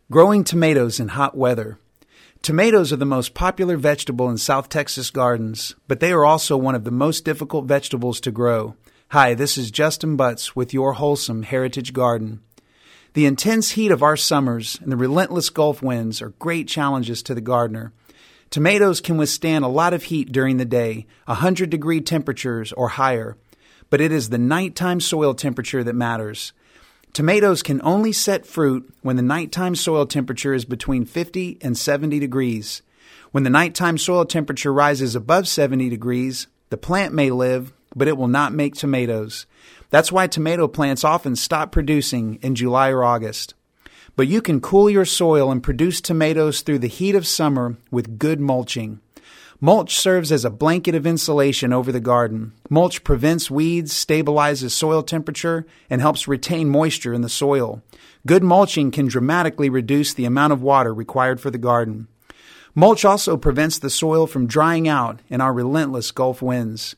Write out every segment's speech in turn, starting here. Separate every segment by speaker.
Speaker 1: Growing tomatoes in hot weather. Tomatoes are the most popular vegetable in South Texas gardens, but they are also one of the most difficult vegetables to grow. Hi, this is Justin Butts with your Wholesome Heritage Garden. The intense heat of our summers and the relentless Gulf winds are great challenges to the gardener. Tomatoes can withstand a lot of heat during the day, 100-degree temperatures or higher, but it is the nighttime soil temperature that matters. Tomatoes can only set fruit when the nighttime soil temperature is between 50 and 70 degrees. When the nighttime soil temperature rises above 70 degrees, the plant may live, but it will not make tomatoes. That's why tomato plants often stop producing in July or August. But you can cool your soil and produce tomatoes through the heat of summer with good mulching. Mulch serves as a blanket of insulation over the garden. Mulch prevents weeds, stabilizes soil temperature, and helps retain moisture in the soil. Good mulching can dramatically reduce the amount of water required for the garden. Mulch also prevents the soil from drying out in our relentless Gulf winds.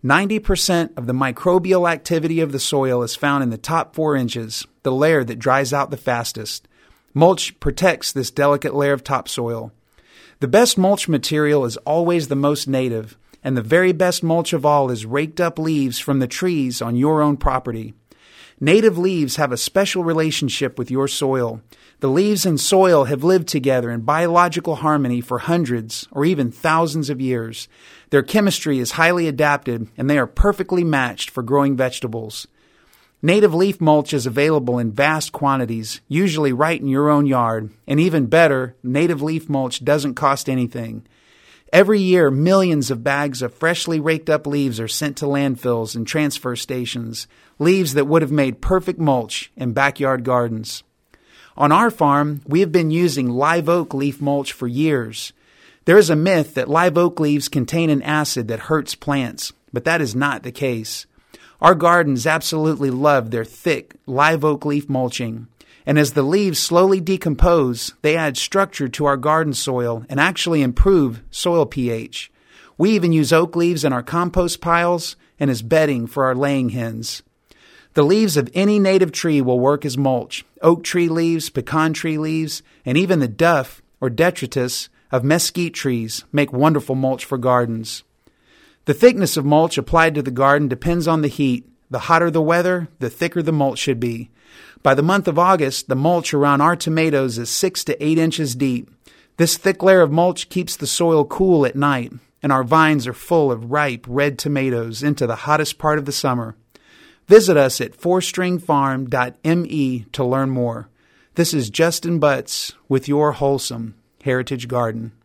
Speaker 1: 90% of the microbial activity of the soil is found in the top 4 inches, the layer that dries out the fastest. Mulch protects this delicate layer of topsoil. The best mulch material is always the most native, and the very best mulch of all is raked up leaves from the trees on your own property. Native leaves have a special relationship with your soil. The leaves and soil have lived together in biological harmony for hundreds or even thousands of years. Their chemistry is highly adapted, and they are perfectly matched for growing vegetables. Native leaf mulch is available in vast quantities, usually right in your own yard. And even better, native leaf mulch doesn't cost anything. Every year, millions of bags of freshly raked up leaves are sent to landfills and transfer stations, leaves that would have made perfect mulch in backyard gardens. On our farm, we have been using live oak leaf mulch for years. There is a myth that live oak leaves contain an acid that hurts plants, but that is not the case. Our gardens absolutely love their thick, live oak leaf mulching. And as the leaves slowly decompose, they add structure to our garden soil and actually improve soil pH. We even use oak leaves in our compost piles and as bedding for our laying hens. The leaves of any native tree will work as mulch. Oak tree leaves, pecan tree leaves, and even the duff or detritus of mesquite trees make wonderful mulch for gardens. The thickness of mulch applied to the garden depends on the heat. The hotter the weather, the thicker the mulch should be. By the month of August, the mulch around our tomatoes is 6 to 8 inches deep. This thick layer of mulch keeps the soil cool at night, and our vines are full of ripe red tomatoes into the hottest part of the summer. Visit us at fourstringfarm.me to learn more. This is Justin Butts with your Wholesome Heritage Garden.